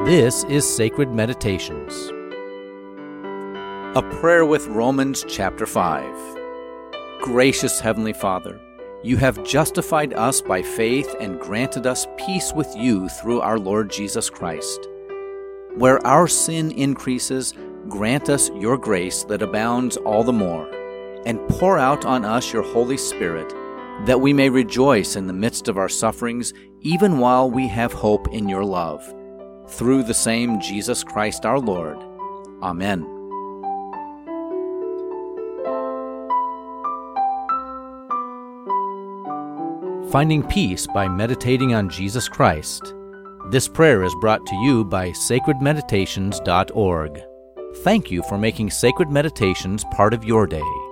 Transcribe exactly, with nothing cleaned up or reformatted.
This is Sacred Meditations. A prayer with Romans chapter five. Gracious Heavenly Father, you have justified us by faith and granted us peace with you through our Lord Jesus Christ. Where our sin increases, grant us your grace that abounds all the more, and pour out on us your Holy Spirit, that we may rejoice in the midst of our sufferings, even while we have hope in your love. Through the same Jesus Christ our Lord. Amen. Finding peace by meditating on Jesus Christ. This prayer is brought to you by sacred meditations dot org. Thank you for making Sacred Meditations part of your day.